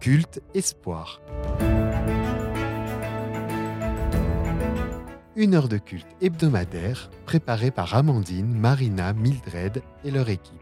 Culte Espoir. Une heure de culte hebdomadaire préparée par Amandine, Marina, Mildred et leur équipe.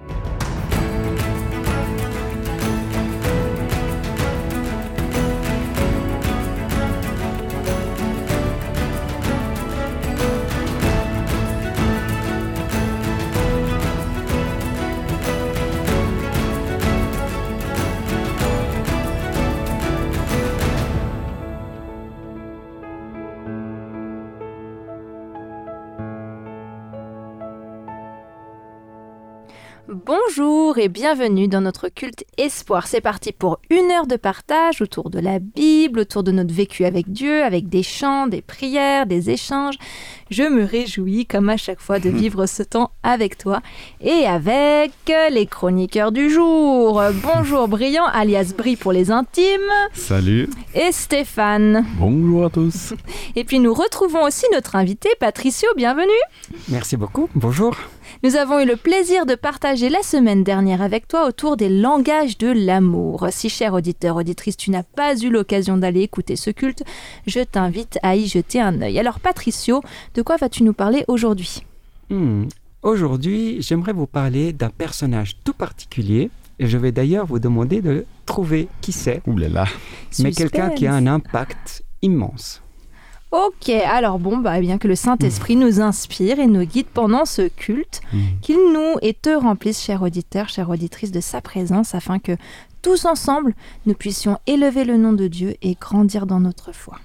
Bonjour et bienvenue dans notre culte Espoir. C'est parti pour une heure de partage autour de la Bible, autour de notre vécu avec Dieu, avec des chants, des prières, des échanges. Je me réjouis comme à chaque fois de vivre ce temps avec toi et avec les chroniqueurs du jour. Bonjour Brian, alias Brie pour les intimes. Salut. Et Stéphane. Bonjour à tous. Et puis nous retrouvons aussi notre invité Patricio, bienvenue. Merci beaucoup, bonjour. Nous avons eu le plaisir de partager la semaine dernière avec toi autour des langages de l'amour. Si, cher auditeur, auditrice, tu n'as pas eu l'occasion d'aller écouter ce culte, je t'invite à y jeter un œil. Alors Patricio, de quoi vas-tu nous parler aujourd'hui ? Aujourd'hui, j'aimerais vous parler d'un personnage tout particulier et je vais d'ailleurs vous demander de trouver qui c'est. Ouh là là. Mais quelqu'un qui a un impact immense. Ok, alors bien que le Saint-Esprit nous inspire et nous guide pendant ce culte, qu'il nous et te remplisse, chers auditeurs, chères auditrices, de sa présence afin que tous ensemble, nous puissions élever le nom de Dieu et grandir dans notre foi.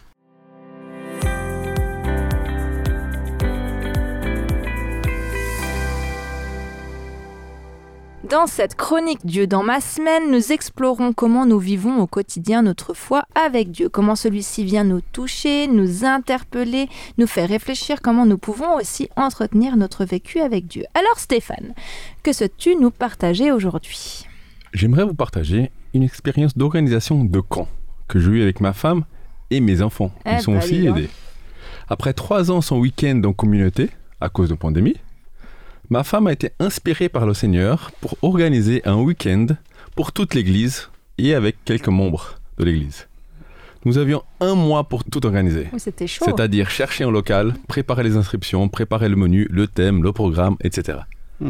Dans cette chronique Dieu dans ma semaine, nous explorons comment nous vivons au quotidien notre foi avec Dieu, comment celui-ci vient nous toucher, nous interpeller, nous faire réfléchir, comment nous pouvons aussi entretenir notre vécu avec Dieu. Alors Stéphane, que souhaites-tu nous partager aujourd'hui ? J'aimerais vous partager une expérience d'organisation de camp que j'ai eue avec ma femme et mes enfants. Ils sont aussi aidés. Après 3 ans sans week-end en communauté, à cause de pandémie, ma femme a été inspirée par le Seigneur pour organiser un week-end pour toute l'église et avec quelques membres de l'église. Nous avions 1 mois pour tout organiser. Oh, c'était chaud. C'est-à-dire chercher un local, préparer les inscriptions, préparer le menu, le thème, le programme, etc.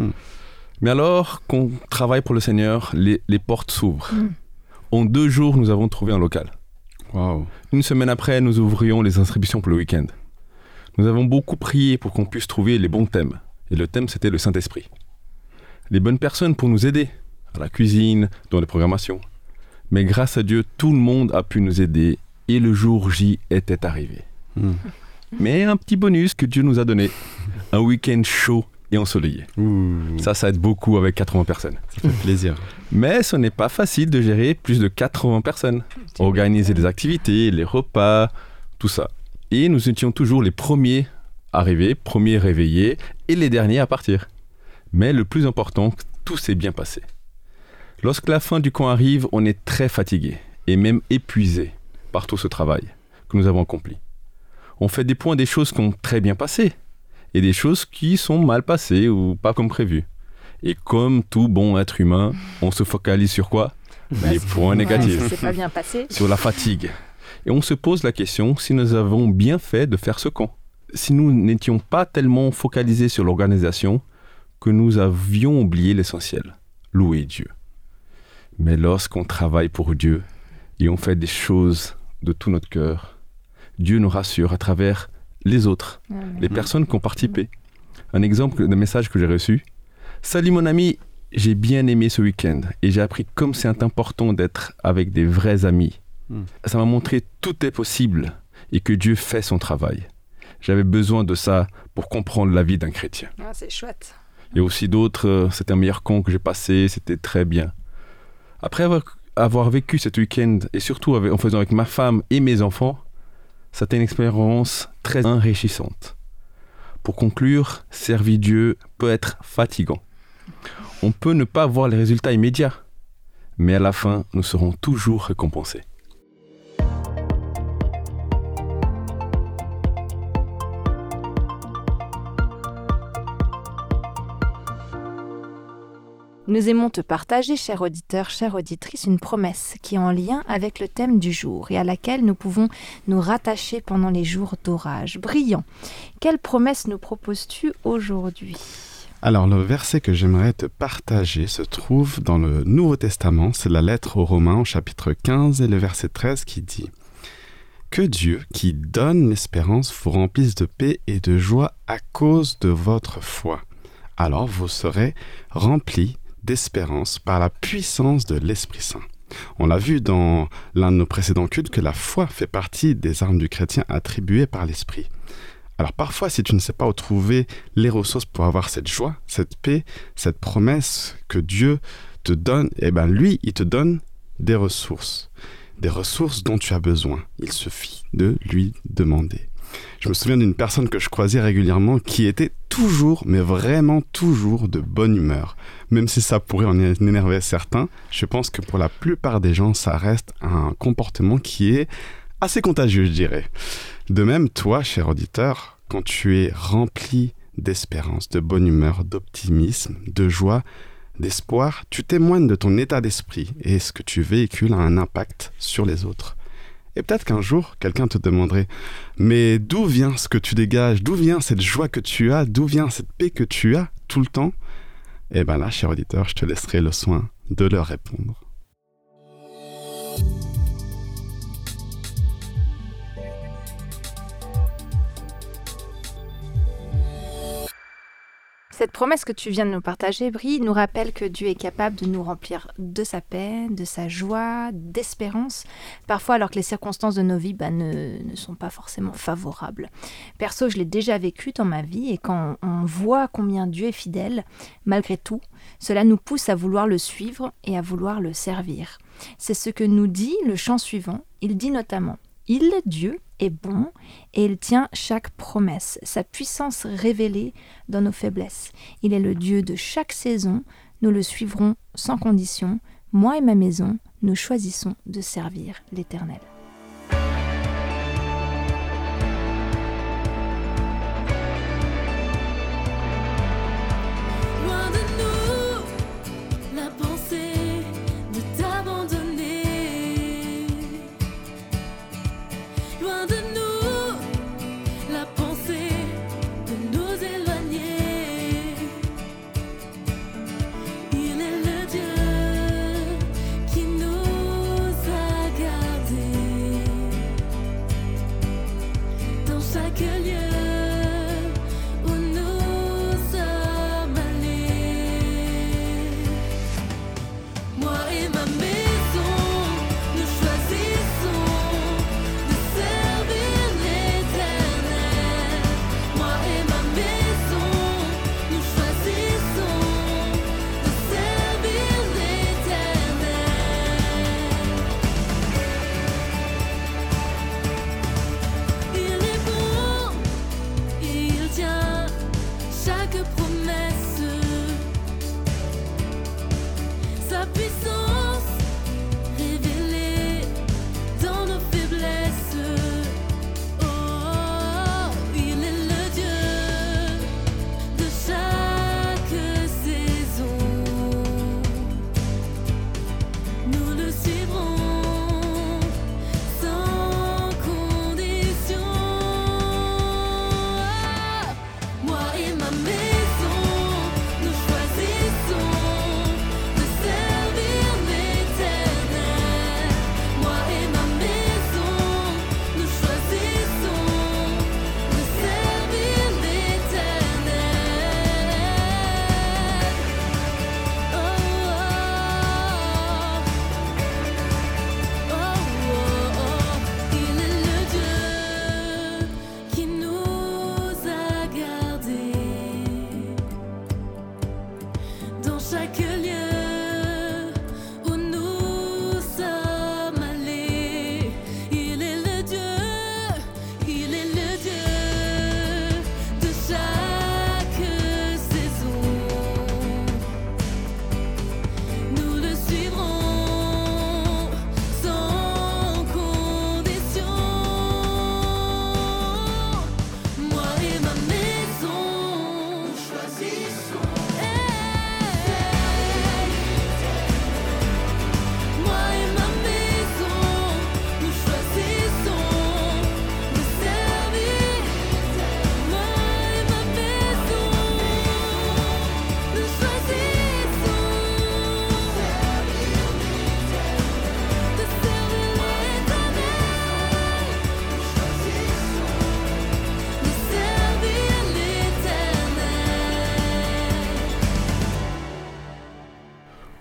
Mais alors qu'on travaille pour le Seigneur, les portes s'ouvrent. En 2 jours, nous avons trouvé un local. Wow. 1 semaine après, nous ouvrions les inscriptions pour le week-end. Nous avons beaucoup prié pour qu'on puisse trouver les bons thèmes. Et le thème, c'était le Saint-Esprit. Les bonnes personnes pour nous aider, à la cuisine, dans les programmations. Mais grâce à Dieu, tout le monde a pu nous aider et le jour J était arrivé. Mais un petit bonus que Dieu nous a donné, un week-end chaud et ensoleillé. Ça aide beaucoup avec 80 personnes. Ça fait plaisir. Mais ce n'est pas facile de gérer plus de 80 personnes. Organiser les activités, les repas, tout ça. Et nous étions toujours les premiers arrivés, premiers réveillés et les derniers à partir. Mais le plus important, tout s'est bien passé. Lorsque la fin du camp arrive, on est très fatigué et même épuisé par tout ce travail que nous avons accompli. On fait des points des choses qui ont très bien passé et des choses qui sont mal passées ou pas comme prévu. Et comme tout bon être humain, on se focalise sur quoi ? Les points négatifs. C'est pas bien passé. Sur la fatigue. Et on se pose la question si nous avons bien fait de faire ce camp. Si nous n'étions pas tellement focalisés sur l'organisation que nous avions oublié l'essentiel, louer Dieu. Mais lorsqu'on travaille pour Dieu et on fait des choses de tout notre cœur, Dieu nous rassure à travers les autres, les personnes qui ont participé. Un exemple de message que j'ai reçu. « Salut mon ami, j'ai bien aimé ce week-end et j'ai appris comme c'est important d'être avec des vrais amis. Ça m'a montré tout est possible et que Dieu fait son travail. J'avais besoin de ça pour comprendre la vie d'un chrétien. » C'est chouette. Il y a aussi d'autres, c'était un meilleur camp que j'ai passé, c'était très bien. Après avoir vécu cet week-end, et surtout en faisant avec ma femme et mes enfants, c'était une expérience très enrichissante. Pour conclure, servir Dieu peut être fatigant. On peut ne pas voir les résultats immédiats, mais à la fin, nous serons toujours récompensés. Nous aimons te partager, cher auditeur, chère auditrice, une promesse qui est en lien avec le thème du jour et à laquelle nous pouvons nous rattacher pendant les jours d'orage brillants. Quelle promesse nous proposes-tu aujourd'hui ? Alors, le verset que j'aimerais te partager se trouve dans le Nouveau Testament. C'est la lettre aux Romains au chapitre 15 et le verset 13 qui dit « Que Dieu, qui donne l'espérance, vous remplisse de paix et de joie à cause de votre foi. Alors vous serez remplis d'espérance par la puissance de l'Esprit Saint. » On l'a vu dans l'un de nos précédents cultes que la foi fait partie des armes du chrétien attribuées par l'Esprit. Alors parfois, si tu ne sais pas où trouver les ressources pour avoir cette joie, cette paix, cette promesse que Dieu te donne, lui, il te donne des ressources dont tu as besoin. Il suffit de lui demander. Je me souviens d'une personne que je croisais régulièrement qui était toujours, mais vraiment toujours de bonne humeur. Même si ça pourrait en énerver certains, je pense que pour la plupart des gens, ça reste un comportement qui est assez contagieux, je dirais. De même, toi, cher auditeur, quand tu es rempli d'espérance, de bonne humeur, d'optimisme, de joie, d'espoir, tu témoignes de ton état d'esprit et ce que tu véhicules a un impact sur les autres. Et peut-être qu'un jour, quelqu'un te demanderait « Mais d'où vient ce que tu dégages ? D'où vient cette joie que tu as ? D'où vient cette paix que tu as tout le temps ?» Et bien là, cher auditeur, je te laisserai le soin de leur répondre. Cette promesse que tu viens de nous partager, Brie, nous rappelle que Dieu est capable de nous remplir de sa paix, de sa joie, d'espérance, parfois alors que les circonstances de nos vies ne sont pas forcément favorables. Perso, je l'ai déjà vécu dans ma vie et quand on voit combien Dieu est fidèle, malgré tout, cela nous pousse à vouloir le suivre et à vouloir le servir. C'est ce que nous dit le chant suivant. Il dit notamment « Il, Dieu, est bon et il tient chaque promesse, sa puissance révélée dans nos faiblesses. Il est le Dieu de chaque saison, nous le suivrons sans condition. Moi et ma maison, nous choisissons de servir l'Éternel. » Maison, nous choisissons de servir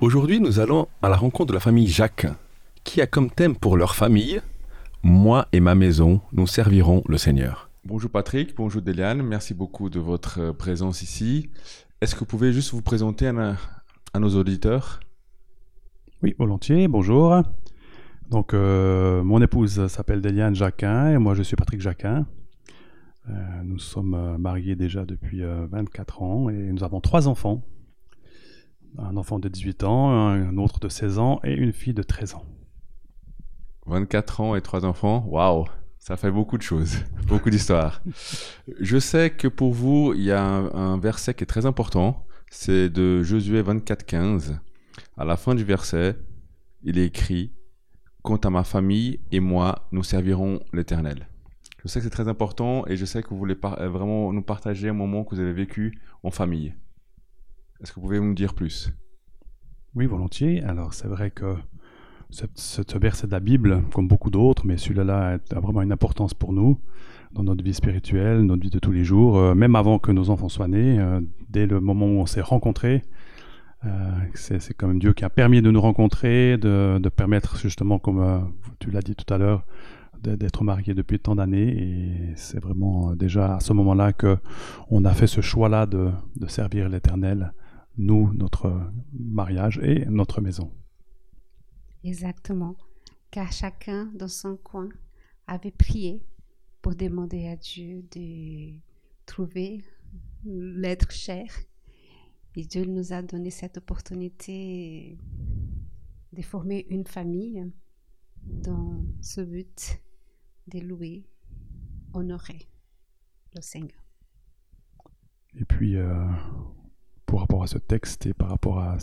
Aujourd'hui, nous allons à la rencontre de la famille Jacques, qui a comme thème pour leur famille « Moi et ma maison, nous servirons le Seigneur ». Bonjour Patrick, bonjour Déliane, merci beaucoup de votre présence ici. Est-ce que vous pouvez juste vous présenter à nos auditeurs ? Oui, volontiers, bonjour. Donc, mon épouse s'appelle Déliane Jacquin et moi je suis Patrick Jacquin. Nous sommes mariés déjà depuis 24 ans et nous avons 3 enfants. Un enfant de 18 ans, un autre de 16 ans et une fille de 13 ans. 24 ans et 3 enfants, waouh, ça fait beaucoup de choses, beaucoup d'histoires. Je sais que pour vous, il y a un verset qui est très important, c'est de Josué 24:15. À la fin du verset, il est écrit « Quant à ma famille et moi, nous servirons l'Éternel ». Je sais que c'est très important et je sais que vous voulez vraiment nous partager un moment que vous avez vécu en famille. Est-ce que vous pouvez nous dire plus ? Oui, volontiers. Alors, c'est vrai que ce verset de la Bible, comme beaucoup d'autres, mais celui-là a vraiment une importance pour nous, dans notre vie spirituelle, notre vie de tous les jours, même avant que nos enfants soient nés, dès le moment où on s'est rencontrés. C'est quand même Dieu qui a permis de nous rencontrer, de permettre justement, comme tu l'as dit tout à l'heure, d'être mariés depuis tant d'années. Et c'est vraiment déjà à ce moment-là qu'on a fait ce choix-là de servir l'Éternel, nous, notre mariage et notre maison. Exactement, car chacun dans son coin avait prié pour demander à Dieu de trouver l'être cher. Et Dieu nous a donné cette opportunité de former une famille dans ce but de louer, honorer le Seigneur. Et puis, par rapport à ce texte et par rapport à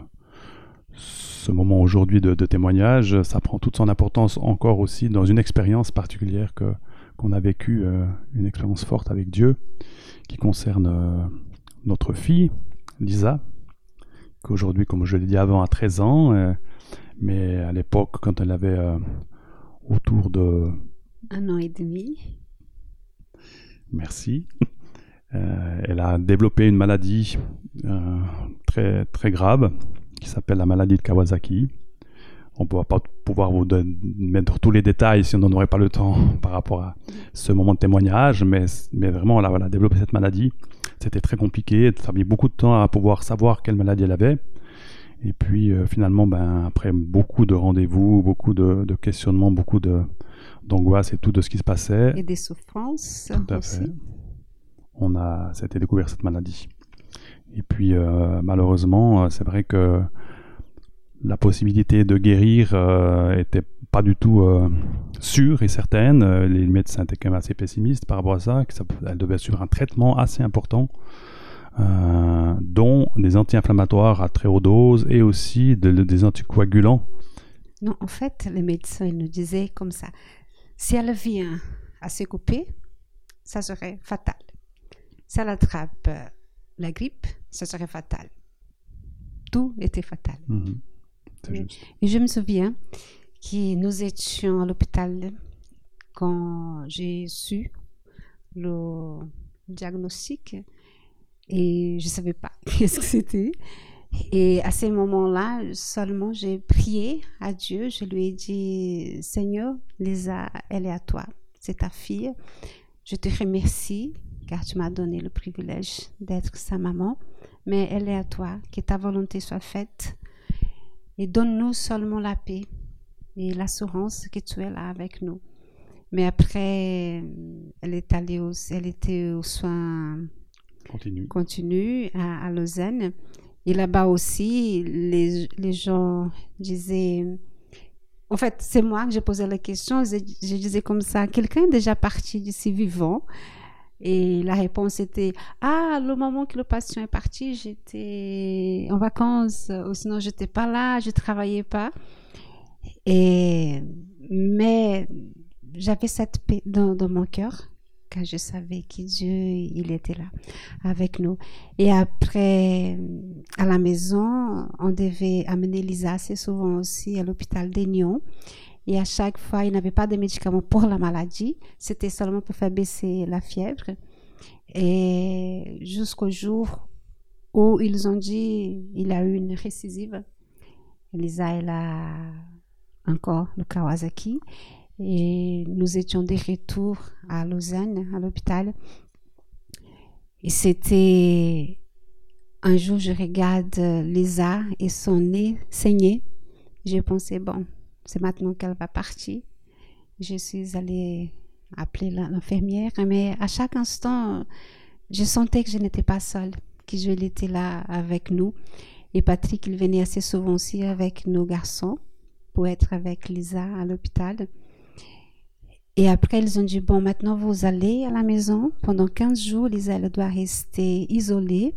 ce moment aujourd'hui de témoignage, ça prend toute son importance encore aussi dans une expérience particulière qu'on a vécue, une expérience forte avec Dieu qui concerne notre fille, Lisa, qu'aujourd'hui, comme je l'ai dit avant, a 13 ans, mais à l'époque, quand elle avait autour de... 1 an et demi. Merci. Elle a développé une maladie très, très grave qui s'appelle la maladie de Kawasaki. On ne va pas pouvoir vous mettre tous les détails si on n'en aurait pas le temps par rapport à ce moment de témoignage, mais vraiment, elle a développé cette maladie. C'était très compliqué, ça a mis beaucoup de temps à pouvoir savoir quelle maladie elle avait. Et puis finalement, après beaucoup de rendez-vous, beaucoup de questionnements, beaucoup d'angoisse et tout de ce qui se passait. Et des souffrances tout à aussi. Fait. Ça a été découvert cette maladie. Et puis malheureusement, c'est vrai que la possibilité de guérir était pas du tout sûre et certaine. Les médecins étaient quand même assez pessimistes par rapport à ça. Elle devait suivre un traitement assez important, dont des anti-inflammatoires à très haute dose et aussi des anticoagulants. Non, en fait, les médecins nous disaient comme ça. Si elle vient à se couper, ça serait fatal. Si elle attrape la grippe, ça serait fatal. Tout était fatal. Mmh. C'est juste. Et je me souviens que nous étions à l'hôpital quand j'ai su le diagnostic et je ne savais pas qu'est-ce que c'était. Et à ce moment-là, seulement j'ai prié à Dieu. Je lui ai dit, Seigneur, Lisa, elle est à toi. C'est ta fille. Je te remercie car tu m'as donné le privilège d'être sa maman. Mais elle est à toi. Que ta volonté soit faite. Et donne-nous seulement la paix et l'assurance que tu es là avec nous. Mais après, elle était aux soins continus à Lausanne. Et là-bas aussi, les gens disaient... En fait, c'est moi que j'ai posé la question. Je disais comme ça, quelqu'un est déjà parti d'ici vivant? Et la réponse était, le moment que le patient est parti, j'étais en vacances, ou sinon je n'étais pas là, je ne travaillais pas. Mais j'avais cette paix dans mon cœur, car je savais que Dieu, il était là avec nous. Et après, à la maison, on devait amener Lisa assez souvent aussi à l'hôpital d'Aignan. Et à chaque fois, il n'avait pas de médicaments pour la maladie. C'était seulement pour faire baisser la fièvre. Et jusqu'au jour où ils ont dit qu'il a eu une récidive. Lisa, elle a encore le Kawasaki. Et nous étions de retour à Lausanne, à l'hôpital. Et c'était un jour, je regarde Lisa et son nez saigné. J'ai pensé, bon, c'est maintenant qu'elle va partir. Je suis allée appeler l'infirmière, mais à chaque instant, je sentais que je n'étais pas seule, que Dieu était là avec nous. Et Patrick, il venait assez souvent aussi avec nos garçons pour être avec Lisa à l'hôpital. Et après, ils ont dit, bon, maintenant vous allez à la maison. Pendant 15 jours, Lisa, elle doit rester isolée.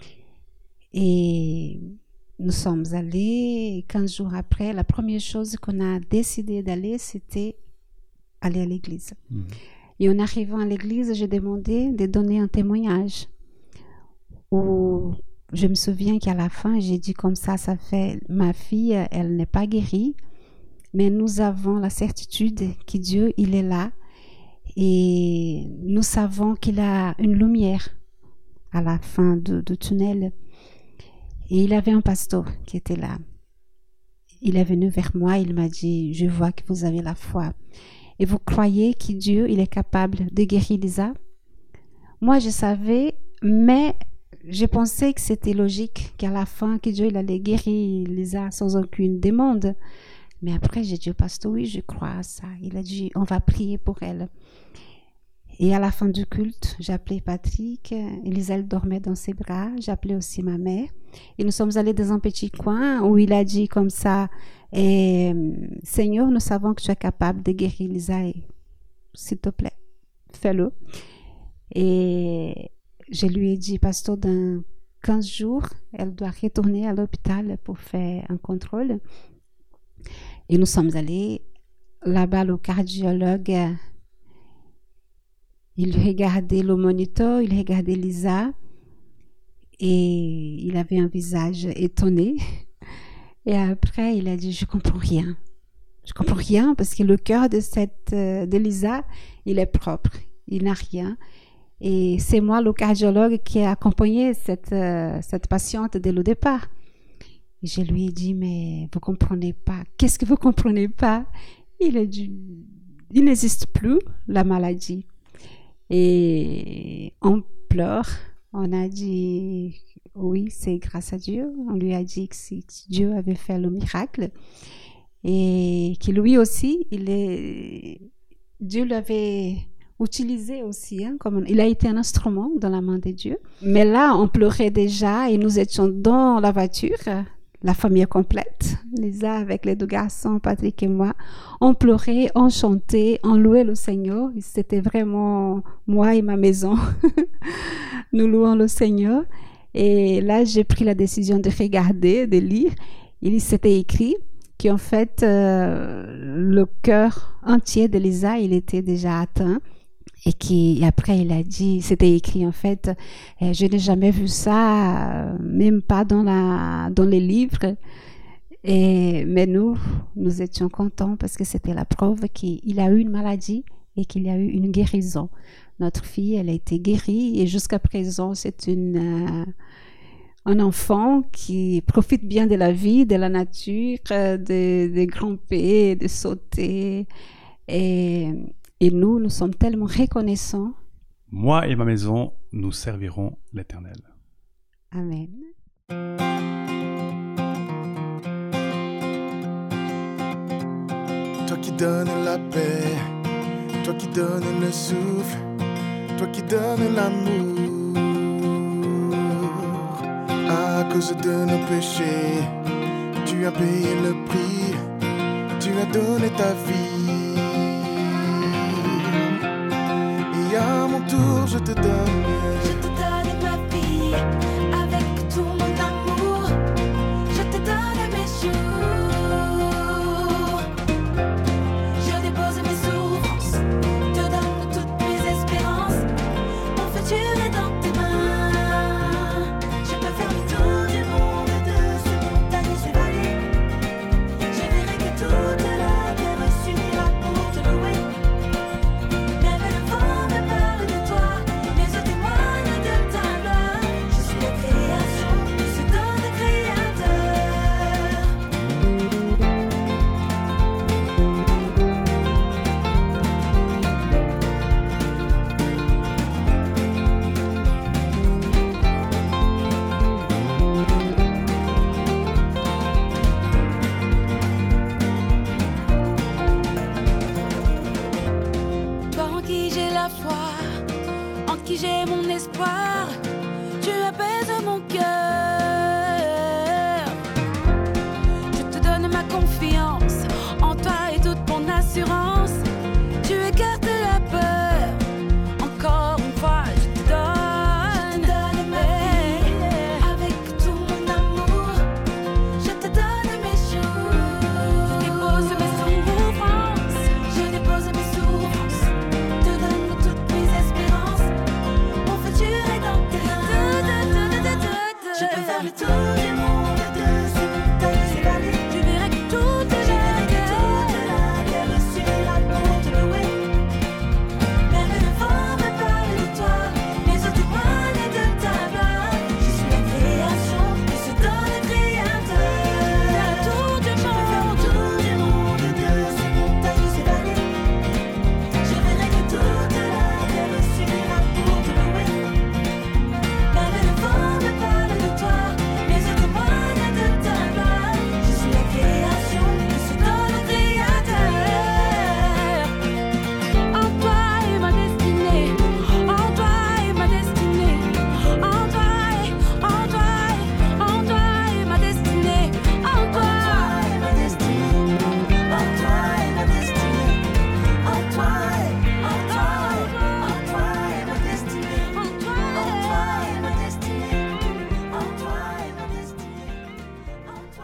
Et nous sommes allés. 15 jours après, la première chose qu'on a décidé d'aller, c'était aller à l'église. Et en arrivant à l'église, j'ai demandé de donner un témoignage. Où je me souviens qu'à la fin, j'ai dit comme ça fait, ma fille, elle n'est pas guérie. Mais nous avons la certitude que Dieu, il est là et nous savons qu'il a une lumière à la fin du tunnel. Et il avait un pasteur qui était là. Il est venu vers moi, il m'a dit, je vois que vous avez la foi. Et vous croyez que Dieu, il est capable de guérir Lisa? Moi, je savais, mais je pensais que c'était logique qu'à la fin, que Dieu, il allait guérir Lisa sans aucune demande. Mais après, j'ai dit au pasteur, oui, je crois à ça. Il a dit, on va prier pour elle. Et à la fin du culte, j'ai appelé Patrick. Elisa, elle dormait dans ses bras. J'ai appelé aussi ma mère. Et nous sommes allés dans un petit coin où il a dit comme ça, Seigneur, nous savons que tu es capable de guérir Elisa. S'il te plaît, fais-le. Et je lui ai dit, pasteur, dans 15 jours, elle doit retourner à l'hôpital pour faire un contrôle. Et nous sommes allés là-bas, le cardiologue, il regardait le moniteur, il regardait Lisa et il avait un visage étonné. Et après, il a dit, je comprends rien. Je comprends rien parce que le cœur de Lisa, il est propre, il n'a rien. Et c'est moi, le cardiologue, qui a accompagné cette patiente dès le départ. Et je lui ai dit, mais vous comprenez pas. Qu'est-ce que vous comprenez pas? Il a dit, il n'existe plus, la maladie. Et on pleure. On a dit, oui, c'est grâce à Dieu. On lui a dit que si Dieu avait fait le miracle. Et que lui aussi, Dieu l'avait utilisé aussi. Comme il a été un instrument dans la main de Dieu. Mais là, on pleurait déjà et nous étions dans la voiture. La famille complète, Lisa avec les 2 garçons, Patrick et moi, on pleurait, on chantait, on louait le Seigneur. C'était vraiment moi et ma maison. Nous louons le Seigneur. Et là, j'ai pris la décision de regarder, de lire. Il s'était écrit qu'en fait, le cœur entier de Lisa, il était déjà atteint. Et après, il a dit, c'était écrit en fait, je n'ai jamais vu ça, même pas dans les livres. Mais nous étions contents parce que c'était la preuve qu'il a eu une maladie et qu'il y a eu une guérison. Notre fille, elle a été guérie et jusqu'à présent, c'est un enfant qui profite bien de la vie, de la nature, de grimper, de sauter. Et nous sommes tellement reconnaissants. Moi et ma maison, nous servirons l'Éternel. Amen. Toi qui donnes la paix, toi qui donnes le souffle, toi qui donnes l'amour. À cause de nos péchés, tu as payé le prix, tu as donné ta vie. Et à mon tour, je te donne ma vie, avec tout mon amour, je te donne mes jours. Je dépose mes souffrances, te donne toutes mes espérances. Mon futur est dans tes mains. Je peux faire le tour du monde, de ces montagnes et ces vallées. Je verrai que toute la terre s'unira pour te louer. Même le vent me parle de toi, les eaux témoignent de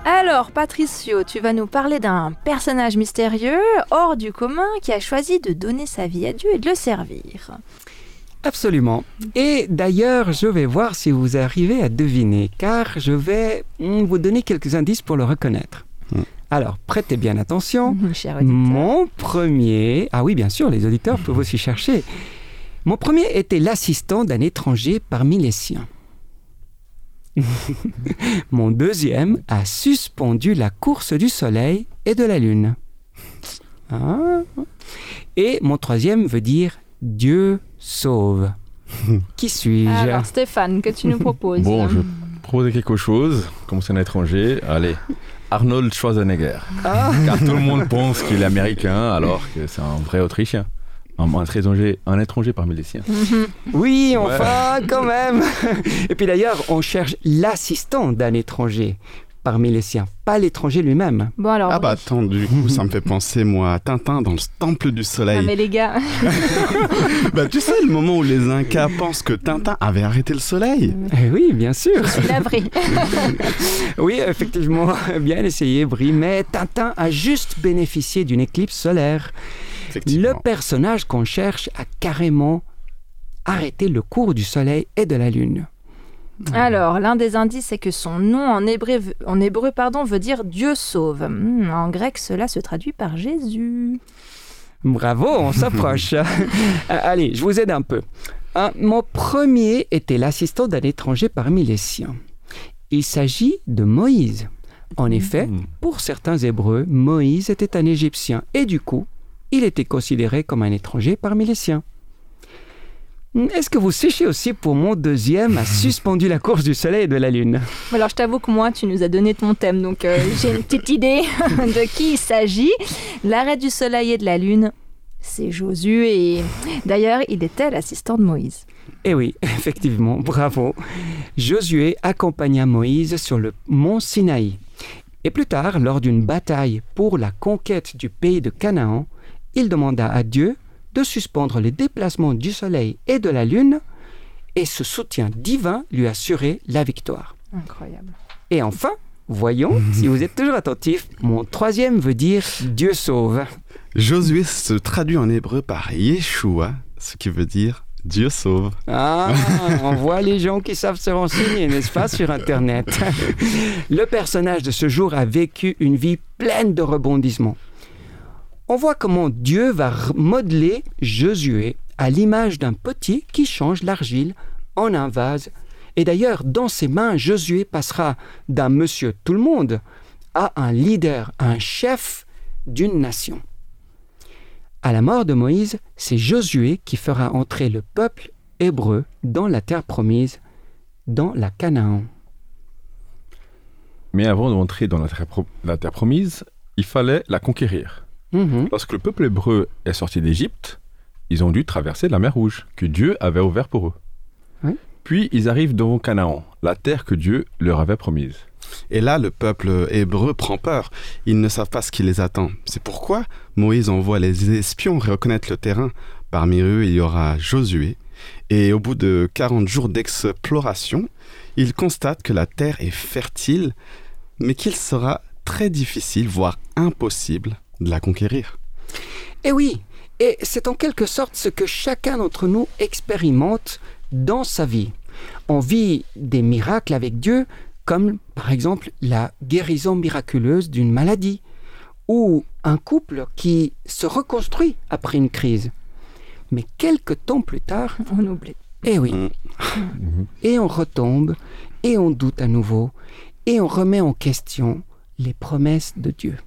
Alors, Patricio, tu vas nous parler d'un personnage mystérieux, hors du commun, qui a choisi de donner sa vie à Dieu et de le servir. Absolument. Et d'ailleurs, je vais voir si vous arrivez à deviner, car je vais vous donner quelques indices pour le reconnaître. Alors, prêtez bien attention. Cher auditeur. Mon premier... Ah oui, bien sûr, les auditeurs peuvent aussi chercher. Mon premier était l'assistant d'un étranger parmi les siens. Mon deuxième a suspendu la course du soleil et de la lune. Ah. Et mon troisième veut dire Dieu sauve. Qui suis-je? Alors, Stéphane, que tu nous proposes? Bon, je vais proposer quelque chose, comme c'est un étranger. Allez, Arnold Schwarzenegger. Ah. Car tout le monde pense qu'il est américain, alors que c'est un vrai Autrichien. Un étranger parmi les siens. Oui, enfin, quand même. Et puis d'ailleurs, on cherche l'assistant d'un étranger parmi les siens, pas l'étranger lui-même. Bon, alors... Ah bah attends, du coup, ça me fait penser, moi, à Tintin dans le Temple du Soleil. Ah, mais les gars... Bah tu sais, le moment où les Incas pensent que Tintin avait arrêté le soleil. Eh oui, bien sûr. Je suis navrée. Oui, effectivement, bien essayé, Brie, mais Tintin a juste bénéficié d'une éclipse solaire. Le personnage qu'on cherche a carrément arrêté le cours du soleil et de la lune. Alors, l'un des indices, c'est que son nom en hébreu veut dire Dieu sauve. En grec, cela se traduit par Jésus. Bravo, on s'approche. Allez, je vous aide un peu. Mon premier était l'assistant d'un étranger parmi les siens. Il s'agit de Moïse. En effet, pour certains Hébreux, Moïse était un Égyptien et du coup, il était considéré comme un étranger parmi les siens. Est-ce que vous séchez aussi pour mon deuxième a suspendu la course du soleil et de la lune? Alors, je t'avoue que moi, tu nous as donné ton thème, donc j'ai une petite idée de qui il s'agit. L'arrêt du soleil et de la lune, c'est Josué. D'ailleurs, il était l'assistant de Moïse. Eh oui, effectivement, bravo. Josué accompagna Moïse sur le mont Sinaï. Et plus tard, lors d'une bataille pour la conquête du pays de Canaan, il demanda à Dieu de suspendre les déplacements du soleil et de la lune, et ce soutien divin lui assurait la victoire. Incroyable. Et enfin, voyons, si vous êtes toujours attentifs, mon troisième veut dire Dieu sauve. Josué se traduit en hébreu par Yeshua, ce qui veut dire Dieu sauve. Ah, on voit les gens qui savent se renseigner, n'est-ce pas, sur Internet. Le personnage de ce jour a vécu une vie pleine de rebondissements. On voit comment Dieu va modeler Josué à l'image d'un potier qui change l'argile en un vase. Et d'ailleurs, dans ses mains, Josué passera d'un monsieur tout le monde à un leader, un chef d'une nation. À la mort de Moïse, c'est Josué qui fera entrer le peuple hébreu dans la terre promise, dans la Canaan. Mais avant d'entrer dans la terre promise, il fallait la conquérir. Lorsque le peuple hébreu est sorti d'Égypte, ils ont dû traverser la mer Rouge, que Dieu avait ouverte pour eux. Oui. Puis ils arrivent devant Canaan, la terre que Dieu leur avait promise. Et là, le peuple hébreu prend peur. Ils ne savent pas ce qui les attend. C'est pourquoi Moïse envoie les espions reconnaître le terrain. Parmi eux, il y aura Josué. Et au bout de 40 jours d'exploration, ils constatent que la terre est fertile, mais qu'il sera très difficile, voire impossible, de la conquérir. Et oui, et c'est en quelque sorte ce que chacun d'entre nous expérimente dans sa vie. On vit des miracles avec Dieu, comme par exemple la guérison miraculeuse d'une maladie, ou un couple qui se reconstruit après une crise. Mais quelques temps plus tard, on oublie. Eh oui, et on retombe, et on doute à nouveau, et on remet en question les promesses de Dieu.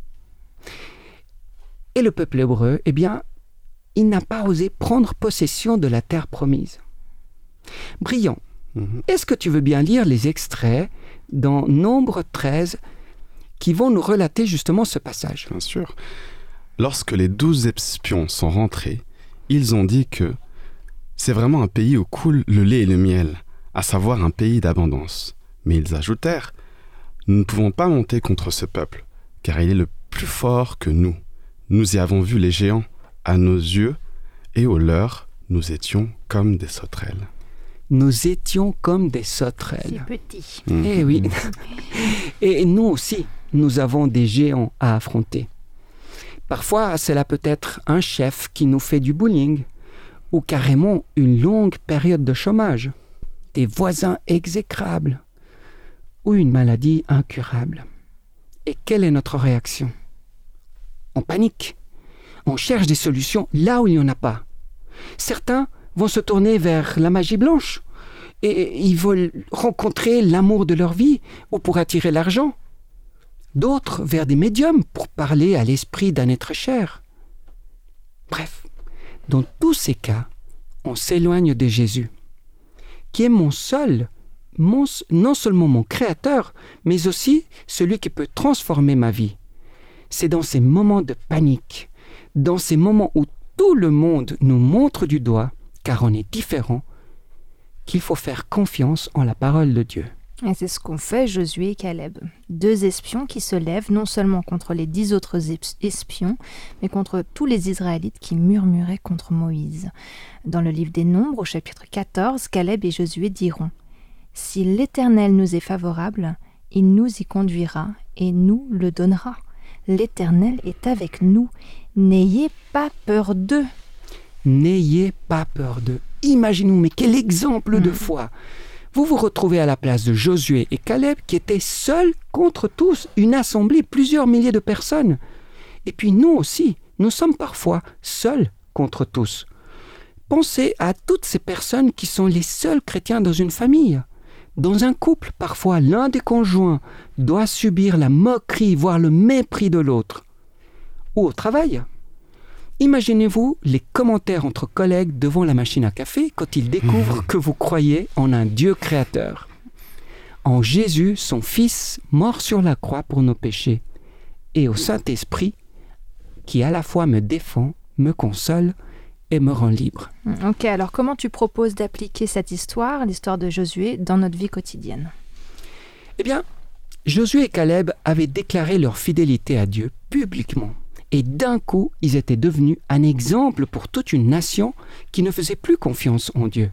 Et le peuple hébreu, eh bien, il n'a pas osé prendre possession de la terre promise. Brillant, est-ce que tu veux bien lire les extraits dans Nombre 13 qui vont nous relater justement ce passage? Bien sûr. Lorsque les 12 espions sont rentrés, ils ont dit que c'est vraiment un pays où coule le lait et le miel, à savoir un pays d'abondance. Mais ils ajoutèrent, nous ne pouvons pas monter contre ce peuple, car il est le plus fort que nous. Nous y avons vu les géants, à nos yeux, et aux leurs, nous étions comme des sauterelles. nous étions comme des sauterelles. C'est petit. Eh oui. Et nous aussi, nous avons des géants à affronter. Parfois, cela peut être un chef qui nous fait du bullying, ou carrément une longue période de chômage, des voisins exécrables, ou une maladie incurable. Et quelle est notre réaction? On panique. On cherche des solutions là où il n'y en a pas. Certains vont se tourner vers la magie blanche et ils veulent rencontrer l'amour de leur vie ou pour attirer l'argent. D'autres vers des médiums pour parler à l'esprit d'un être cher. Bref, dans tous ces cas, on s'éloigne de Jésus, qui est non seulement mon créateur, mais aussi celui qui peut transformer ma vie. C'est dans ces moments de panique, dans ces moments où tout le monde nous montre du doigt, car on est différent, qu'il faut faire confiance en la parole de Dieu. Et c'est ce qu'ont fait Josué et Caleb. 2 espions qui se lèvent non seulement contre les 10 autres espions, mais contre tous les Israélites qui murmuraient contre Moïse. Dans le livre des Nombres, au chapitre 14, Caleb et Josué diront « Si l'Éternel nous est favorable, il nous y conduira et nous le donnera. L'Éternel est avec nous. N'ayez pas peur d'eux. » N'ayez pas peur d'eux. Imaginez-vous, mais quel exemple de foi! Vous vous retrouvez à la place de Josué et Caleb qui étaient seuls contre tous, une assemblée, plusieurs milliers de personnes. Et puis nous aussi, nous sommes parfois seuls contre tous. Pensez à toutes ces personnes qui sont les seuls chrétiens dans une famille. Dans un couple, parfois l'un des conjoints doit subir la moquerie, voire le mépris de l'autre. Ou au travail. Imaginez-vous les commentaires entre collègues devant la machine à café quand ils découvrent que vous croyez en un Dieu créateur. En Jésus, son Fils, mort sur la croix pour nos péchés, et au Saint-Esprit, qui à la fois me défend, me console et me rend libre. Ok, alors comment tu proposes d'appliquer cette histoire, l'histoire de Josué, dans notre vie quotidienne? Eh bien, Josué et Caleb avaient déclaré leur fidélité à Dieu publiquement. Et d'un coup, ils étaient devenus un exemple pour toute une nation qui ne faisait plus confiance en Dieu.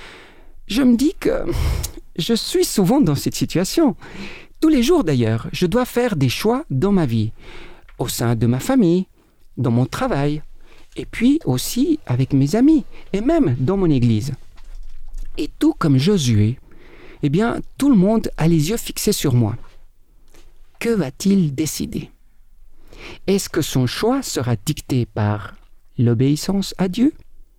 Je me dis que je suis souvent dans cette situation. Tous les jours d'ailleurs, je dois faire des choix dans ma vie, au sein de ma famille, dans mon travail, et puis aussi avec mes amis, et même dans mon église. Et tout comme Josué, eh bien, tout le monde a les yeux fixés sur moi. Que va-t-il décider ? Est-ce que son choix sera dicté par l'obéissance à Dieu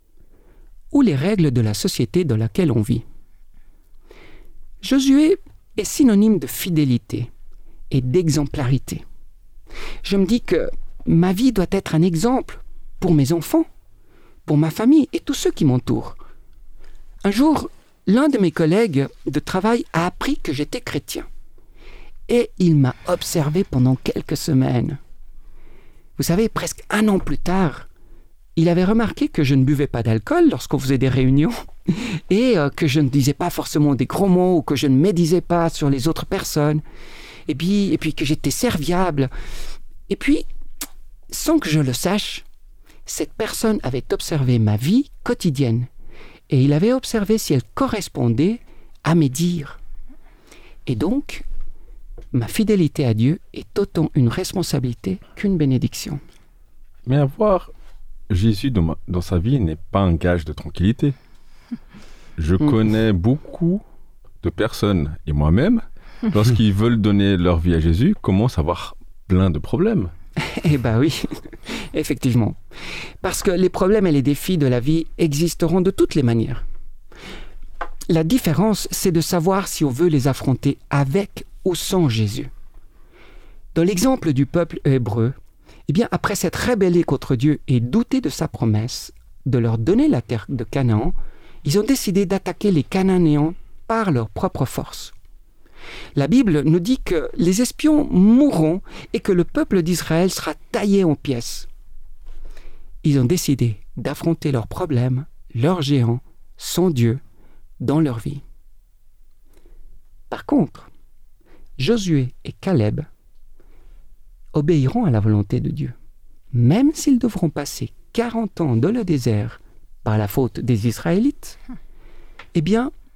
ou les règles de la société dans laquelle on vit? Josué est synonyme de fidélité et d'exemplarité. Je me dis que ma vie doit être un exemple pour mes enfants, pour ma famille et tous ceux qui m'entourent. Un jour, l'un de mes collègues de travail a appris que j'étais chrétien et il m'a observé pendant quelques semaines. Vous savez, presque 1 an plus tard, il avait remarqué que je ne buvais pas d'alcool lorsqu'on faisait des réunions et que je ne disais pas forcément des gros mots ou que je ne médisais pas sur les autres personnes et puis que j'étais serviable. Et puis, sans que je le sache, cette personne avait observé ma vie quotidienne et il avait observé si elle correspondait à mes dires. Et donc, ma fidélité à Dieu est autant une responsabilité qu'une bénédiction. Mais avoir Jésus dans sa vie n'est pas un gage de tranquillité. Je connais beaucoup de personnes, et moi-même, lorsqu'ils veulent donner leur vie à Jésus, commencent à avoir plein de problèmes. Eh bien oui, effectivement. Parce que les problèmes et les défis de la vie existeront de toutes les manières. La différence, c'est de savoir si on veut les affronter avec ou sans Jésus. Dans l'exemple du peuple hébreu, eh bien, après s'être rébellé contre Dieu et douté de sa promesse de leur donner la terre de Canaan, ils ont décidé d'attaquer les Cananéens par leur propre force. La Bible nous dit que les espions mourront et que le peuple d'Israël sera taillé en pièces. Ils ont décidé d'affronter leurs problèmes, leurs géants, sans Dieu, dans leur vie. Par contre, Josué et Caleb obéiront à la volonté de Dieu, même s'ils devront passer 40 ans dans le désert par la faute des Israélites. Eh bien,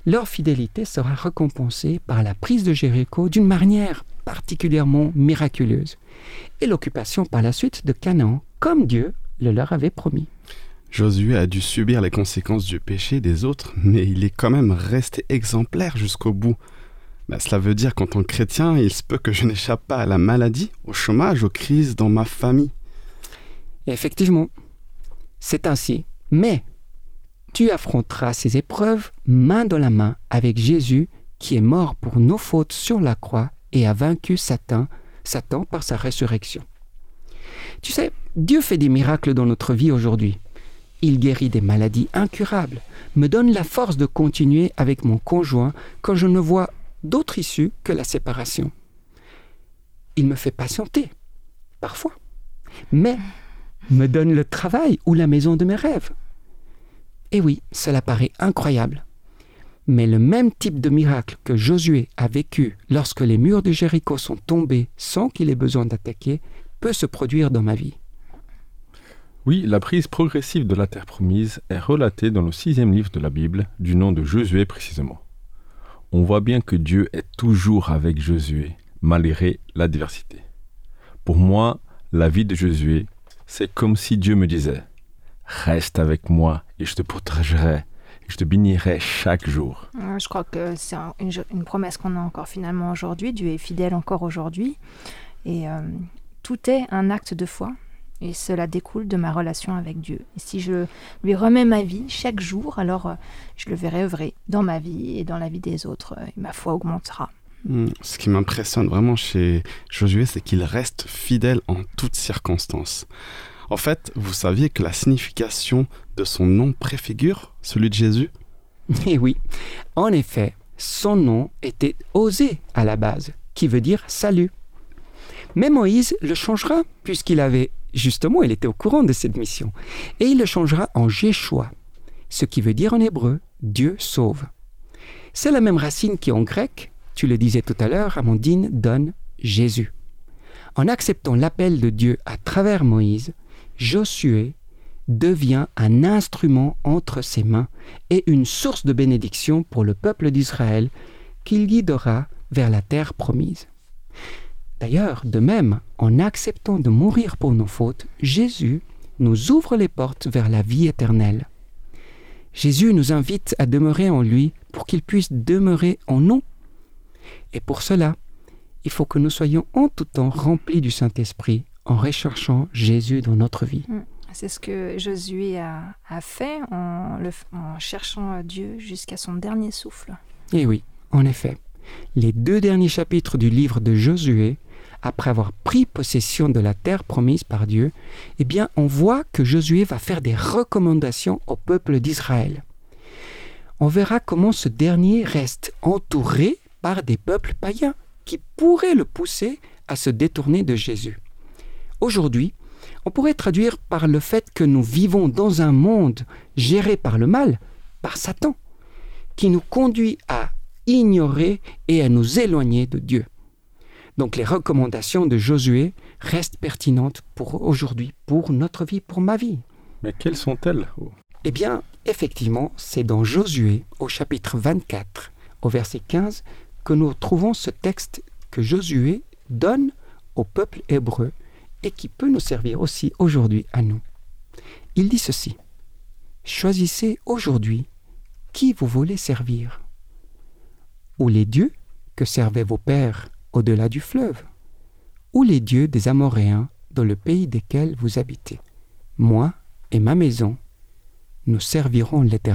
leur fidélité sera récompensée par la prise de Jéricho d'une manière particulièrement miraculeuse et l'occupation par la suite de Canaan, comme Dieu le leur avait promis. Josué a dû subir les conséquences du péché des autres, mais il est quand même resté exemplaire jusqu'au bout. Cela veut dire qu'en tant que chrétien, il se peut que je n'échappe pas à la maladie, au chômage, aux crises dans ma famille. Effectivement, c'est ainsi. Mais tu affronteras ces épreuves main dans la main avec Jésus qui est mort pour nos fautes sur la croix et a vaincu Satan par sa résurrection. Tu sais, Dieu fait des miracles dans notre vie aujourd'hui. Il guérit des maladies incurables, me donne la force de continuer avec mon conjoint quand je ne vois d'autre issue que la séparation. Il me fait patienter, parfois, mais me donne le travail ou la maison de mes rêves. Et oui, cela paraît incroyable. Mais le même type de miracle que Josué a vécu lorsque les murs de Jéricho sont tombés sans qu'il ait besoin d'attaquer peut se produire dans ma vie. Oui, la prise progressive de la terre promise est relatée dans le 6e livre de la Bible, du nom de Josué précisément. On voit bien que Dieu est toujours avec Josué, malgré l'adversité. Pour moi, la vie de Josué, c'est comme si Dieu me disait « Reste avec moi et je te protégerai, et je te bénirai chaque jour. » Je crois que c'est une promesse qu'on a encore finalement aujourd'hui. Dieu est fidèle encore aujourd'hui. Et tout est un acte de foi. Et cela découle de ma relation avec Dieu. Et si je lui remets ma vie chaque jour, alors je le verrai œuvrer dans ma vie et dans la vie des autres. Et ma foi augmentera. Ce qui m'impressionne vraiment chez Josué, c'est qu'il reste fidèle en toutes circonstances. En fait, vous saviez que la signification de son nom préfigure celui de Jésus ? Et oui, en effet, son nom était Osée à la base, qui veut dire salut. Mais Moïse le changera, puisqu'il était au courant de cette mission. Et il le changera en Jéchoua, ce qui veut dire en hébreu Dieu sauve. C'est la même racine qui en grec, tu le disais tout à l'heure, Amandine, donne Jésus. En acceptant l'appel de Dieu à travers Moïse, Josué devient un instrument entre ses mains et une source de bénédiction pour le peuple d'Israël qu'il guidera vers la terre promise. D'ailleurs, de même, en acceptant de mourir pour nos fautes, Jésus nous ouvre les portes vers la vie éternelle. Jésus nous invite à demeurer en lui pour qu'il puisse demeurer en nous. Et pour cela, il faut que nous soyons en tout temps remplis du Saint-Esprit en recherchant Jésus dans notre vie. C'est ce que Josué a fait en cherchant Dieu jusqu'à son dernier souffle. Et oui, en effet, les 2 derniers chapitres du livre de Josué, après avoir pris possession de la terre promise par Dieu, on voit que Josué va faire des recommandations au peuple d'Israël. On verra comment ce dernier reste entouré par des peuples païens qui pourraient le pousser à se détourner de Jésus. Aujourd'hui, on pourrait traduire par le fait que nous vivons dans un monde géré par le mal, par Satan, qui nous conduit à ignorer et à nous éloigner de Dieu. Donc les recommandations de Josué restent pertinentes pour aujourd'hui, pour notre vie, pour ma vie. Mais quelles sont-elles ? Effectivement, c'est dans Josué, au chapitre 24, au verset 15, que nous trouvons ce texte que Josué donne au peuple hébreu et qui peut nous servir aussi aujourd'hui à nous. Il dit ceci : « Choisissez aujourd'hui qui vous voulez servir, ou les dieux que servaient vos pères au-delà du fleuve, ou les dieux des Amoréens dans le pays desquels vous habitez. Moi et ma maison, nous servirons l'Éternel. »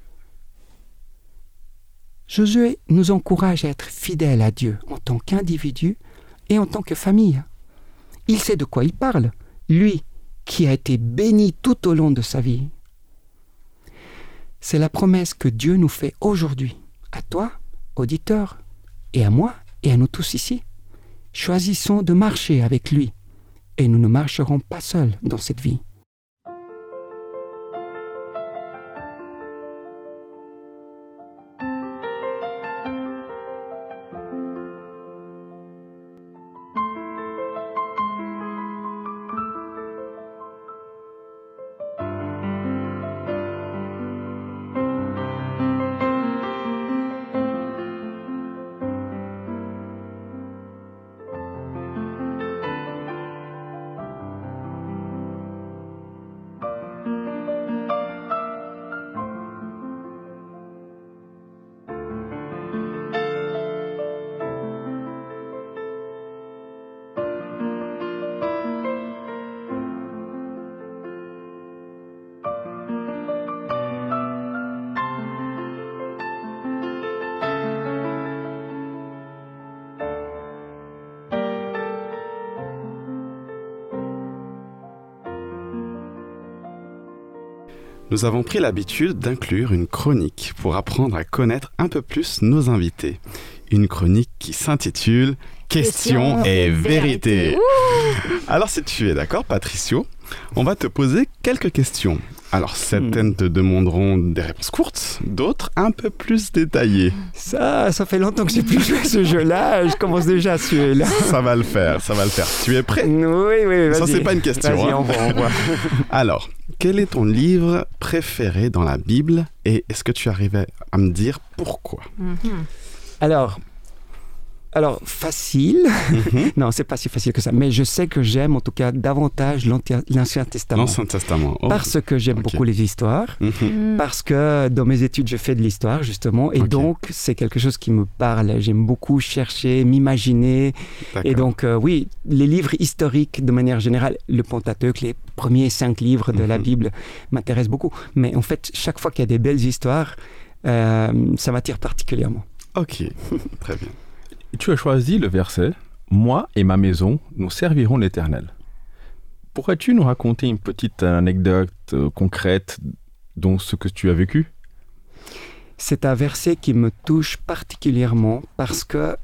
Josué nous encourage à être fidèles à Dieu en tant qu'individu et en tant que famille. Il sait de quoi il parle, lui qui a été béni tout au long de sa vie. C'est la promesse que Dieu nous fait aujourd'hui, à toi, auditeur, et à moi, et à nous tous ici. Choisissons de marcher avec lui, et nous ne marcherons pas seuls dans cette vie. Nous avons pris l'habitude d'inclure une chronique pour apprendre à connaître un peu plus nos invités. Une chronique qui s'intitule « Questions et vérité ». Alors si tu es d'accord, Patricio, on va te poser quelques questions. Alors certaines te demanderont des réponses courtes, d'autres un peu plus détaillées. Ça fait longtemps que j'ai plus joué à ce jeu-là, je commence déjà à suer là. Ça va le faire. Tu es prêt? Oui, vas-y. Ça, c'est pas une question. Vas-y, on voit. Alors, quel est ton livre préféré dans la Bible et est-ce que tu arrivais à me dire pourquoi? Alors, facile. Non, c'est pas si facile que ça. Mais je sais que j'aime en tout cas davantage l'Ancien Testament. L'Ancien Testament. Oh. Parce que j'aime beaucoup les histoires. Parce que dans mes études, je fais de l'histoire justement. Et donc, c'est quelque chose qui me parle. J'aime beaucoup chercher, m'imaginer. Et donc, oui, les livres historiques de manière générale, le Pentateuque, les premiers 5 livres de la Bible m'intéressent beaucoup. Mais en fait, chaque fois qu'il y a des belles histoires, ça m'attire particulièrement. Ok, très bien. Tu as choisi le verset « Moi et ma maison, nous servirons l'Éternel ». Pourrais-tu nous raconter une petite anecdote concrète dans ce que tu as vécu? C'est un verset qui me touche particulièrement parce que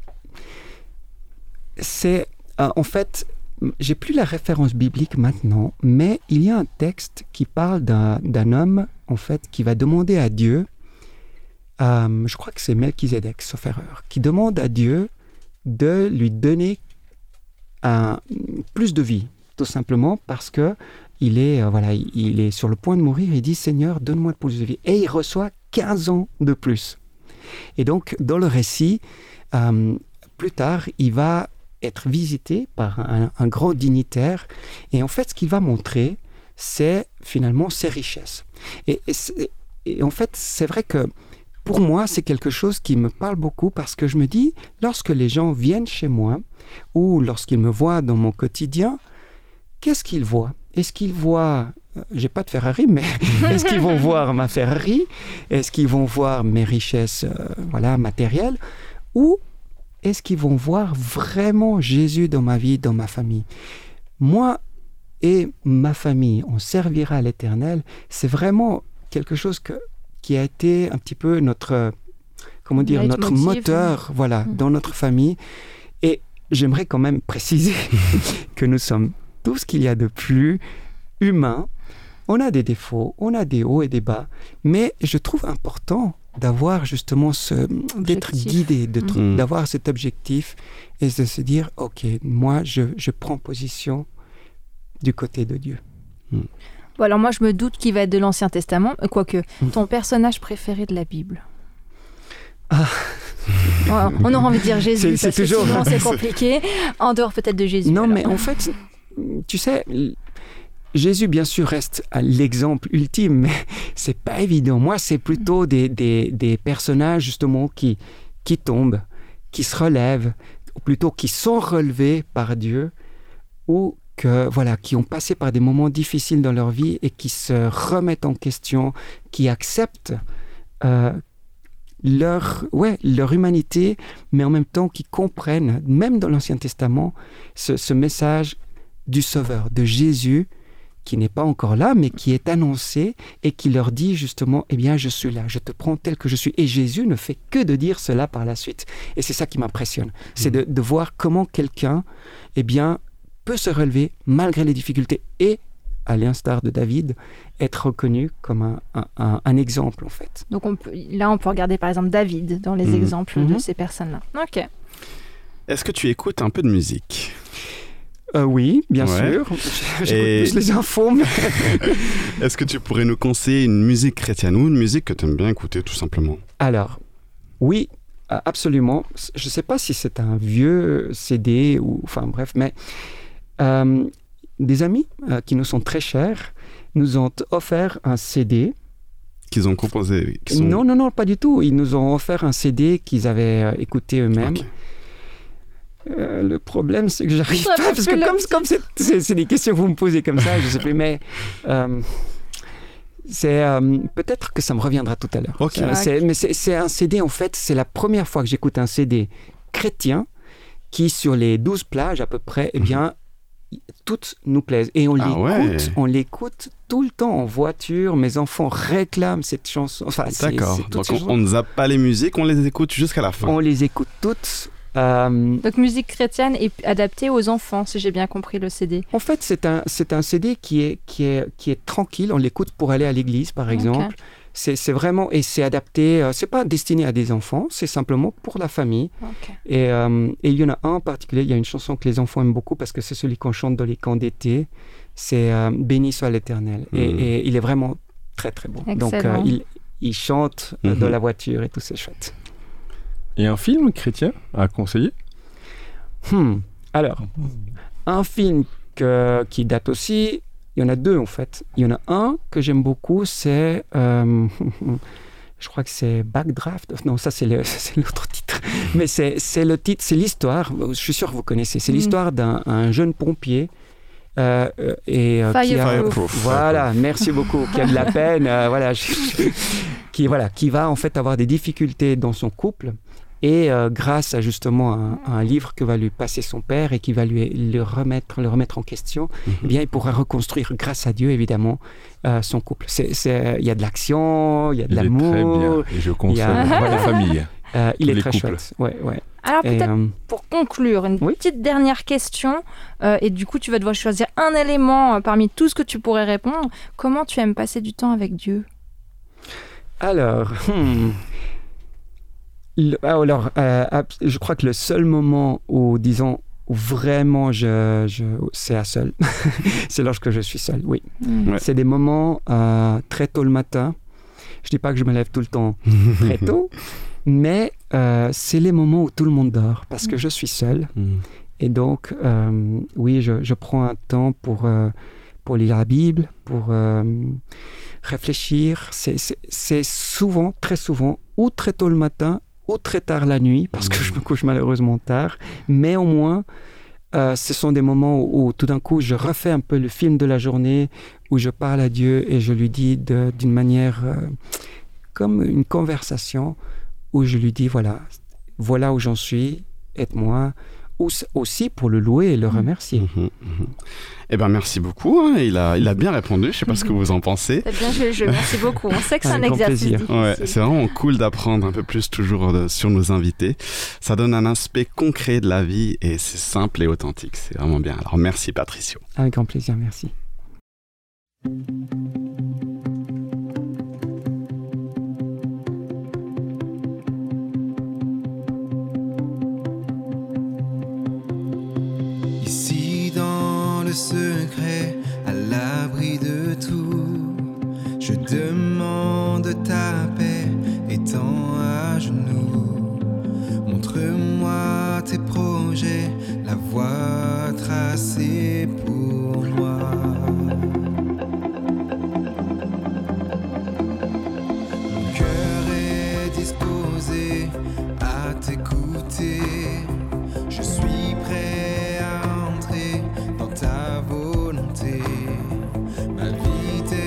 c'est... en fait, j'ai plus la référence biblique maintenant, mais il y a un texte qui parle d'un homme, en fait, qui va demander à Dieu, je crois que c'est Melchizedek, sauf erreur, qui demande à Dieu de lui donner plus de vie, tout simplement parce que il est sur le point de mourir. Il dit « Seigneur, donne-moi plus de vie ». Et il reçoit 15 ans de plus. Et donc, dans le récit, plus tard, il va être visité par un grand dignitaire. Et en fait, ce qu'il va montrer, c'est finalement ses richesses. Et en fait, c'est vrai que pour moi, c'est quelque chose qui me parle beaucoup parce que je me dis, lorsque les gens viennent chez moi ou lorsqu'ils me voient dans mon quotidien, qu'est-ce qu'ils voient? Est-ce qu'ils voient, j'ai pas de Ferrari, mais est-ce qu'ils vont voir ma Ferrari? Est-ce qu'ils vont voir mes richesses matérielles? Ou est-ce qu'ils vont voir vraiment Jésus dans ma vie, dans ma famille? Moi et ma famille, on servira l'Éternel. C'est vraiment quelque chose qui a été un petit peu notre moteur, dans notre famille. Et j'aimerais quand même préciser que nous sommes tout ce qu'il y a de plus humain. On a des défauts, on a des hauts et des bas, mais je trouve important d'avoir justement d'être guidé, d'avoir cet objectif et de se dire, ok, moi je prends position du côté de Dieu. Bon, alors moi, je me doute qu'il va être de l'Ancien Testament, quoique ton personnage préféré de la Bible. On aura envie de dire Jésus, parce que sinon c'est compliqué. En dehors peut-être de Jésus. Non, mais en fait, tu sais, Jésus, bien sûr, reste l'exemple ultime, mais c'est pas évident. Moi, c'est plutôt des personnages, justement, qui tombent, qui se relèvent, ou plutôt qui sont relevés par Dieu, ou qui ont passé par des moments difficiles dans leur vie et qui se remettent en question, qui acceptent leur humanité, mais en même temps qui comprennent, même dans l'Ancien Testament, ce message du Sauveur, de Jésus, qui n'est pas encore là, mais qui est annoncé et qui leur dit justement, eh bien, je suis là, je te prends tel que je suis. Et Jésus ne fait que de dire cela par la suite. Et c'est ça qui m'impressionne. C'est de voir comment quelqu'un, peut se relever malgré les difficultés et, à l'instar de David, être reconnu comme un exemple, en fait. Donc on peut regarder par exemple David dans les exemples de ces personnes-là. Ok. Est-ce que tu écoutes un peu de musique? Oui, bien sûr. J'écoute plus les infos. Mais... Est-ce que tu pourrais nous conseiller une musique chrétienne ou une musique que tu aimes bien écouter, tout simplement? Alors, oui, absolument. Je ne sais pas si c'est un vieux CD ou... Enfin, bref, mais... des amis qui nous sont très chers nous ont offert un CD. Qu'ils ont composé? Non, pas du tout. Ils nous ont offert un CD qu'ils avaient écouté eux-mêmes. Okay. Le problème, c'est que j'arrive pas, parce que comme c'est des questions que vous me posez comme ça, je sais plus, mais c'est peut-être que ça me reviendra tout à l'heure. Okay. Mais c'est un CD, en fait, c'est la première fois que j'écoute un CD chrétien qui, sur les 12 plages à peu près, toutes nous plaisent. Et on ouais. on l'écoute tout le temps en voiture. Mes enfants réclament cette chanson. Enfin, D'accord. c'est toutes Donc ces chansons. on ne zappe pas les musiques, on les écoute jusqu'à la fin. On les écoute toutes. Donc musique chrétienne et adaptée aux enfants, si j'ai bien compris le CD. En fait, c'est un CD qui est tranquille. On l'écoute pour aller à l'église, par exemple. C'est vraiment, et c'est adapté, c'est pas destiné à des enfants, c'est simplement pour la famille. Et il y en a un en particulier, il y a une chanson que les enfants aiment beaucoup parce que c'est celui qu'on chante dans les camps d'été. C'est Béni soit l'Éternel. Et il est vraiment très très beau. Excellent. Donc il chante dans la voiture et tout, c'est chouette. Et un film chrétien à conseiller? Alors, un film qui date aussi, il y en a deux en fait. Il y en a un que j'aime beaucoup, c'est, je crois que c'est Backdraft. Non, ça c'est l'autre titre. Mais c'est le titre, c'est l'histoire, je suis sûr que vous connaissez, c'est l'histoire d'un jeune pompier. Fireproof. Voilà, merci beaucoup, qui a de la peine, qui va en fait avoir des difficultés dans son couple. Et grâce à justement un livre que va lui passer son père et qui va le remettre en question, eh bien, il pourra reconstruire, grâce à Dieu évidemment, son couple. Il y a de l'action, il y a de l'amour. Il est très bien, et je conseille la famille. Il est les très couples. chouette. Ouais. Alors peut-être pour conclure, une petite dernière question, et du coup tu vas devoir choisir un élément parmi tout ce que tu pourrais répondre. Comment tu aimes passer du temps avec Dieu? Alors... je crois que le seul moment où, disons, où vraiment c'est à seul, c'est lorsque je suis seul, oui. Ouais. C'est des moments très tôt le matin. Je dis pas que je me lève tout le temps très tôt, mais c'est les moments où tout le monde dort, parce que je suis seul. Et donc, oui, je prends un temps pour lire la Bible, pour réfléchir. C'est souvent, très souvent, ou très tôt le matin, ou très tard la nuit, parce que je me couche malheureusement tard, mais au moins, ce sont des moments où tout d'un coup, je refais un peu le film de la journée, où je parle à Dieu et je lui dis d'une manière comme une conversation, où je lui dis, voilà où j'en suis, aide-moi, aussi pour le louer et le remercier. Eh bien, merci beaucoup. Il a bien répondu. Je ne sais pas ce que vous en pensez. T'as bien joué le jeu. Merci beaucoup. On sait que c'est un Avec grand exercice plaisir. difficile. Ouais, c'est vraiment cool d'apprendre un peu plus toujours sur nos invités. Ça donne un aspect concret de la vie et c'est simple et authentique. C'est vraiment bien. Alors, merci Patricio. Avec grand plaisir, merci. Ici dans le secret, à l'abri de tout, je demande ta paix, étant à genoux. Montre-moi tes projets, la voie tracée pour moi. Mon cœur est disposé à t'écouter. Je suis prêt à entrer dans ta volonté. Ma vie t'est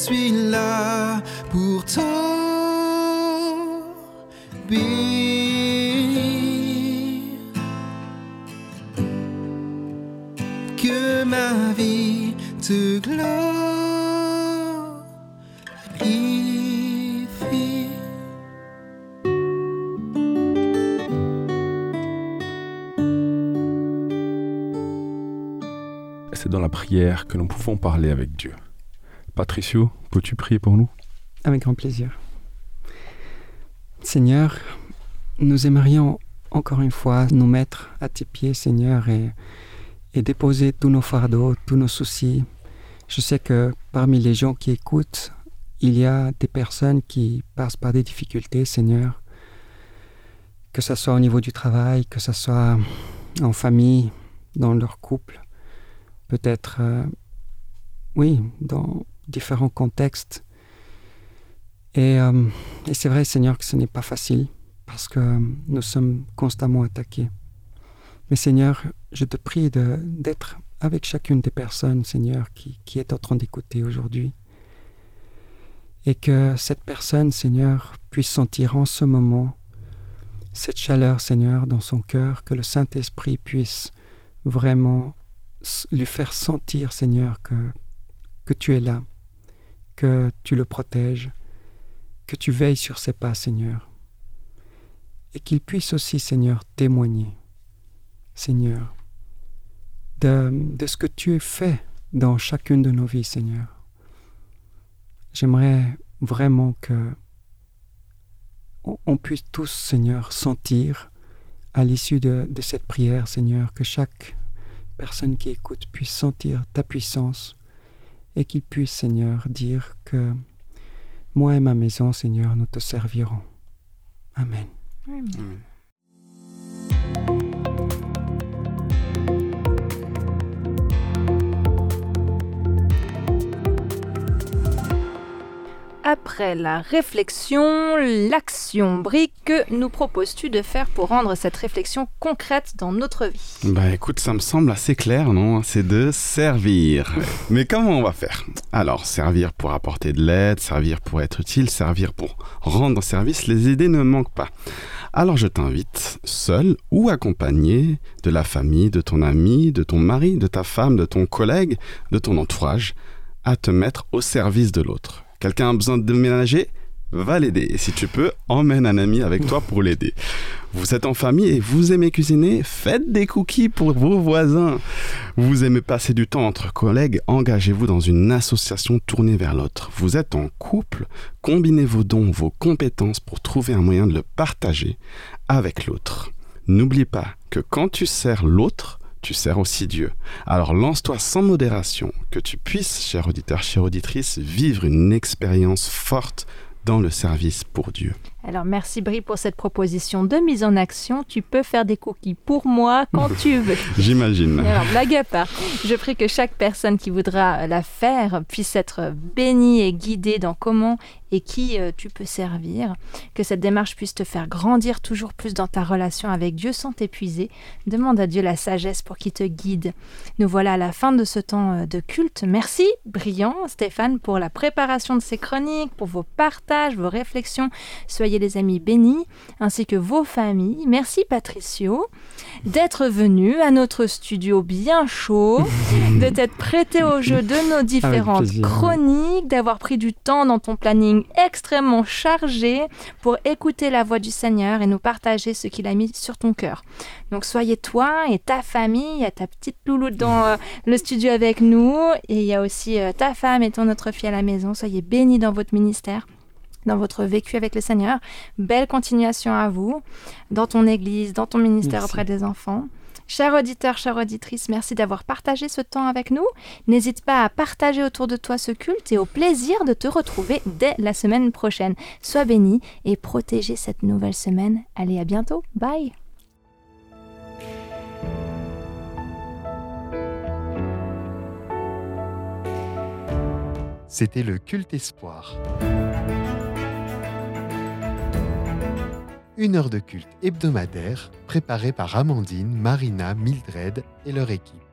suis là pour t'obéir. Que ma vie te glorifie. C'est dans la prière que nous pouvons parler avec Dieu. Patricio, peux-tu prier pour nous? Avec grand plaisir. Seigneur, nous aimerions encore une fois nous mettre à tes pieds, Seigneur, et déposer tous nos fardeaux, tous nos soucis. Je sais que parmi les gens qui écoutent, il y a des personnes qui passent par des difficultés, Seigneur, que ce soit au niveau du travail, que ce soit en famille, dans leur couple, peut-être, dans différents contextes. Et c'est vrai, Seigneur, que ce n'est pas facile parce que nous sommes constamment attaqués. Mais Seigneur, je te prie d'être avec chacune des personnes, Seigneur, qui est en train d'écouter aujourd'hui. Et que cette personne, Seigneur, puisse sentir en ce moment cette chaleur, Seigneur, dans son cœur, que le Saint-Esprit puisse vraiment lui faire sentir, Seigneur, que tu es là, que tu le protèges, que tu veilles sur ses pas, Seigneur. Et qu'il puisse aussi, Seigneur, témoigner, Seigneur, de ce que tu as fait dans chacune de nos vies, Seigneur. J'aimerais vraiment que on puisse tous, Seigneur, sentir à l'issue de cette prière, Seigneur, que chaque personne qui écoute puisse sentir ta puissance et qu'il puisse, Seigneur, dire que moi et ma maison, Seigneur, nous te servirons. Amen. Amen. Après la réflexion, l'action. Brie, que nous proposes-tu de faire pour rendre cette réflexion concrète dans notre vie? Écoute, ça me semble assez clair, non? C'est de servir. Mais comment on va faire? Alors, servir pour apporter de l'aide, servir pour être utile, servir pour rendre service, les idées ne manquent pas. Alors je t'invite, seul ou accompagné de la famille, de ton ami, de ton mari, de ta femme, de ton collègue, de ton entourage, à te mettre au service de l'autre. Quelqu'un a besoin de déménager? Va l'aider. Et si tu peux, emmène un ami avec toi pour l'aider. Vous êtes en famille et vous aimez cuisiner? Faites des cookies pour vos voisins. Vous aimez passer du temps entre collègues? Engagez-vous dans une association tournée vers l'autre. Vous êtes en couple? Combinez vos dons, vos compétences pour trouver un moyen de le partager avec l'autre. N'oublie pas que quand tu sers l'autre, tu sers aussi Dieu. Alors lance-toi sans modération, que tu puisses, cher auditeur, chère auditrice, vivre une expérience forte dans le service pour Dieu. Alors merci Brie pour cette proposition de mise en action. Tu peux faire des cookies pour moi quand tu veux. J'imagine. Alors blague à part, je prie que chaque personne qui voudra la faire puisse être bénie et guidée dans comment et qui tu peux servir. Que cette démarche puisse te faire grandir toujours plus dans ta relation avec Dieu sans t'épuiser. Demande à Dieu la sagesse pour qu'il te guide. Nous voilà à la fin de ce temps de culte. Merci Brian, Stéphane, pour la préparation de ces chroniques, pour vos partages, vos réflexions. Soyez les amis bénis, ainsi que vos familles. Merci Patricio d'être venu à notre studio bien chaud, de t'être prêté au jeu de nos différentes chroniques, d'avoir pris du temps dans ton planning extrêmement chargé pour écouter la voix du Seigneur et nous partager ce qu'il a mis sur ton cœur. Donc soyez toi et ta famille, il y a ta petite louloute dans le studio avec nous et il y a aussi ta femme et ton autre fille à la maison. Soyez bénis dans votre ministère, dans votre vécu avec le Seigneur. Belle continuation à vous, dans ton église, dans ton ministère auprès des enfants. Chers auditeurs, chères auditrices, merci d'avoir partagé ce temps avec nous. N'hésite pas à partager autour de toi ce culte et au plaisir de te retrouver dès la semaine prochaine. Sois béni et protégez cette nouvelle semaine. Allez, à bientôt. Bye. C'était le Culte Espoir. Une heure de culte hebdomadaire préparée par Amandine, Marina, Mildred et leur équipe.